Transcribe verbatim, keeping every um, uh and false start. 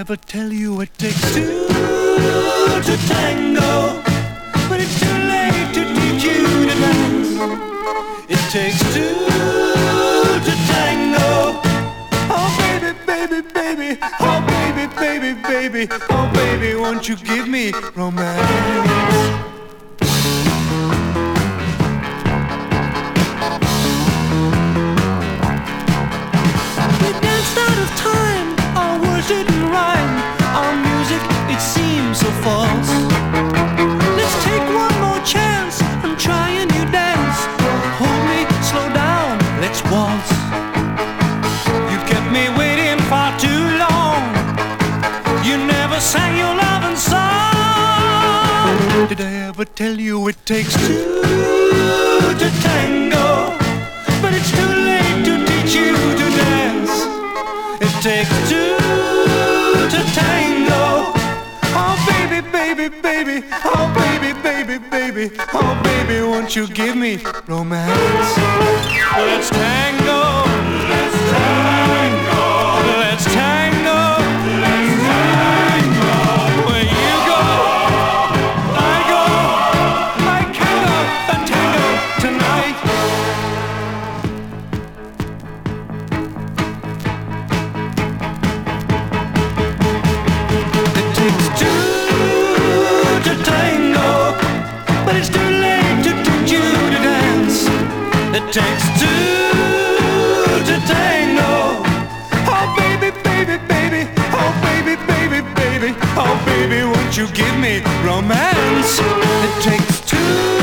ever tell you it takes two to tango? But it's too late to teach you to dance. It takes two to tango. Oh baby, baby, baby. Oh baby, baby, baby. Oh baby, won't you give me romance? Didn't rhyme. Our music, it seems so false. Let's take one more chance and try a new dance. Hold me, slow down, let's waltz. You've kept me waiting far too long. You never sang your loving song. Did I ever tell you it takes two to tango? But it's too late to teach you to dance. It takes two to tango. Oh baby, baby, baby. Oh baby, baby, baby. Oh baby, won't you give me romance? Let's tango. Let's tango. Let's tango. Let's tango. Where you go, I go. I can go and tango tonight. It takes two to tango. Oh baby, baby, baby. Oh baby, baby, baby. Oh baby, won't you give me romance? It takes two